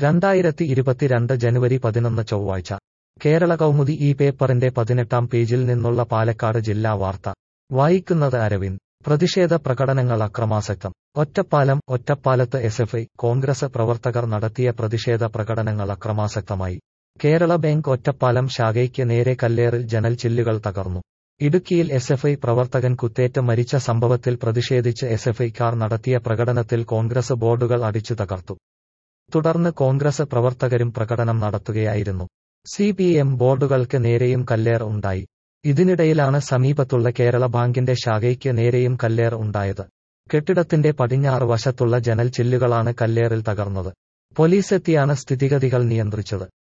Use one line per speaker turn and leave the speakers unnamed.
2022 ജനുവരി 11 ചൊവ്വാഴ്ച കേരള കൗമുദി ഈ പേപ്പറിന്റെ 18-ാം പേജിൽ നിന്നുള്ള പാലക്കാട് ജില്ലാ വാർത്ത വായിക്കുന്നത് അരവിന്ദ്. പ്രതിഷേധ പ്രകടനങ്ങൾ അക്രമാസക്തം. ഒറ്റപ്പാലത്ത് എസ്എഫ്ഐ, കോൺഗ്രസ് പ്രവർത്തകർ നടത്തിയ പ്രതിഷേധ പ്രകടനങ്ങൾ അക്രമാസക്തമായി. കേരള ബാങ്ക് ഒറ്റപ്പാലം ശാഖയ്ക്ക് നേരെ കല്ലേറിൽ ജനൽ ചില്ലുകൾ തകർന്നു. ഇടുക്കിയിൽ എസ്എഫ്ഐ പ്രവർത്തകൻ കുത്തേറ്റ് മരിച്ച സംഭവത്തിൽ പ്രതിഷേധിച്ച് എസ്എഫ്ഐക്കാർ നടത്തിയ പ്രകടനത്തിൽ കോൺഗ്രസ് ബോർഡുകൾ അടിച്ചു തകർത്തു. തുടർന്ന് കോൺഗ്രസ് പ്രവർത്തകരും പ്രകടനം നടത്തുകയായിരുന്നു. സിപിഎം ബോർഡുകൾക്ക് നേരെയും കല്ലേറ് ഉണ്ടായി. ഇതിനിടയിലാണ് സമീപത്തുള്ള കേരള ബാങ്കിന്റെ ശാഖയ്ക്ക് നേരെയും കല്ലേറ് ഉണ്ടായത്. കെട്ടിടത്തിന്റെ പടിഞ്ഞാറ് വശത്തുള്ള ജനൽ ചില്ലുകളാണ് കല്ലേറിൽ തകർന്നത്. പോലീസെത്തിയാണ് സ്ഥിതിഗതികൾ നിയന്ത്രിച്ചത്.